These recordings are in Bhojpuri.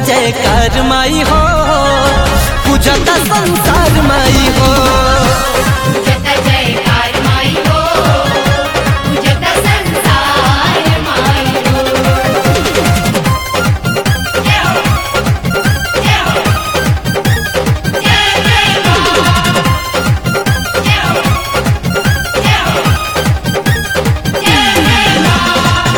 जयकार माई हो, पूजता संसार माई हो। पूजता जयकार माई हो, पूजता संसार माई हो। जय हो, जय हो, जय जय मां। जय हो, जय हो, जय जय मां।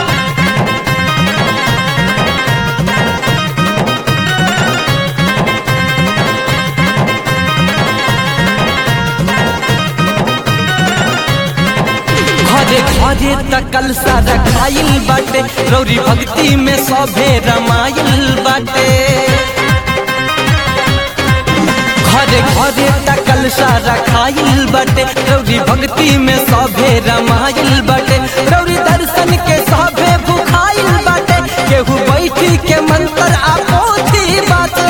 घरे घरे तकल सारा खाइल बाटे, रौरी भक्ति में सभे रमाइल बाटे। घरे घरे तकल सारा खाइल बाटे, रौरी भक्ति में सभे रमाइल बाटे। रौरी दर्शन के सभे भुखाइल बाटे, केहू बैठी के मंत्र आपोथी बाटे।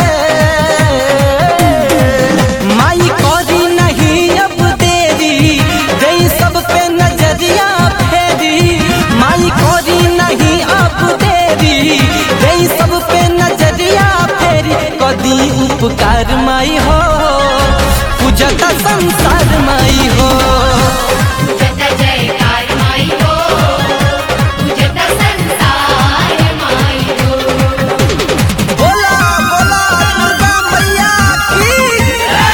माई करी नहीं अब देरी, गई सब पे नजरिया फेरी। माई करी नहीं अब देरी, गई सब पे नजरिया फेरी। कदी उपकार माई हो, पूजता संसार माई हो। पूजता जयकार माई हो, पूजता संसार माई हो। बोला बोला दुर्गा मैया की।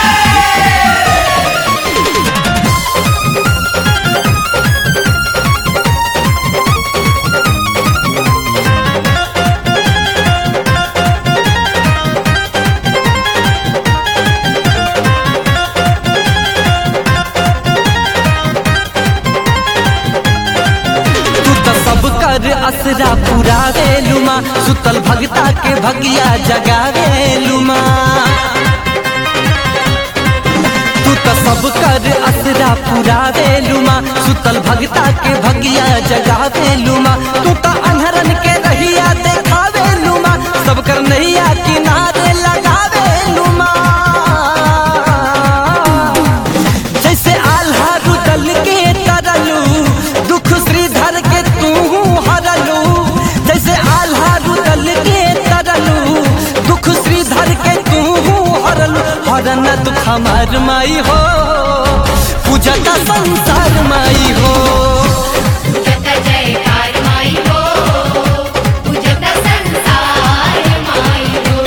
तू तो सब कर असरा पुरावे लुमा, सुतल भगता के भगिया जगावे लुमा। तू तो सब कर असरा पुरावे लुमा, सुतल भगता के भगिया जगावे लुमा। तू तो अनहरन के रहिया देखावे लुमा, सब कर नैया किनारे लगावे लुमा। जैसे आल्हा रुदल के तरलू, दुख श्रीधर के तू हरलू। जैसे आल्हा रुदल के तरलू, दुख श्रीधर के तू हरलू। हरन दुख हमार माई हो, पूजता संसार माई हो। पूजता जयकार माई हो, पूजता संसार माई हो।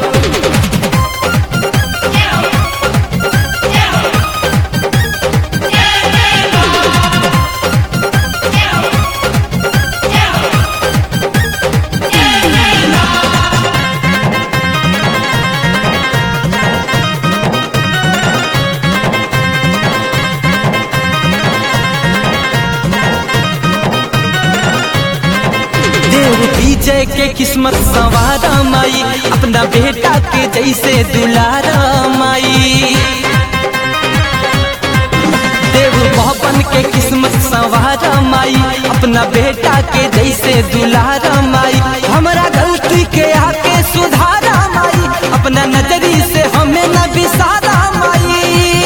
जय हो, जय हो, जय जय मां। जय हो, जय हो, जय जय मां। देव विजय के किस्मत संवारा माई, अपना बेटा के जैसे दुलारा माई। देव भवन के किस्मत संवारा माई, अपना बेटा के जैसे दुलारा माई। हमारा गलती के आके सुधारा माई, अपना नजरी से हमें न बिसारा माई।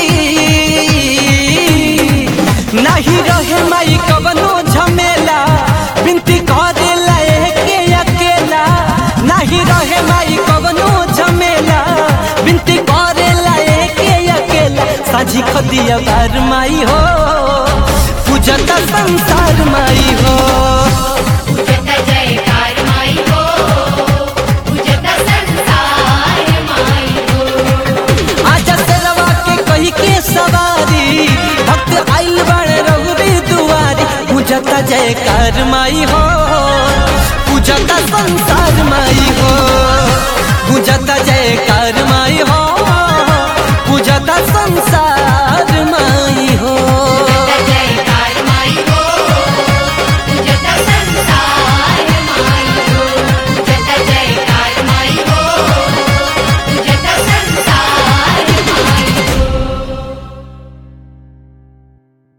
नहीं रहे माई कवनो झमेला, बिनती करे लाए के अकेला। नहीं रहे माई कवनो झमेला, बिनती करे लाए के अकेला। साझी खदिया बार माई हो, पूजता संसार माई हो। पूजता जयकार माई हो, पूजता संसार माई हो। आजा शेरवा के कही के सवारी, भक्त आइल बड़ रघुबी दुआरी। पूजता जयकार माई हो,